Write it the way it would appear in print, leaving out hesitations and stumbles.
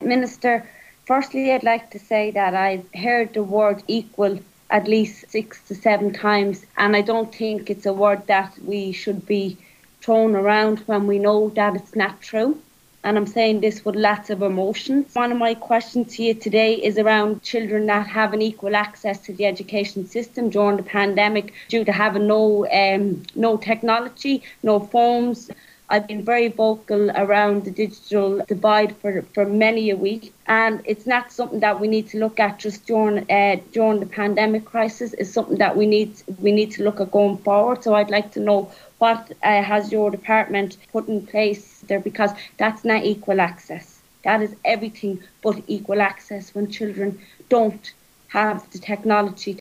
Minister, firstly, I'd like to say that I've heard the word equal at least 6 to 7 times, and I don't think it's a word that we should be thrown around when we know that it's not true. And I'm saying this with lots of emotions. One of my questions to you today is around children that having equal access to the education system during the pandemic due to having no technology, no phones. I've been very vocal around the digital divide for many a week, and it's not something that we need to look at just during the pandemic crisis. It's something that we need to look at going forward. So I'd like to know what has your department put in place there, because that's not equal access. That is everything but equal access when children don't have the technology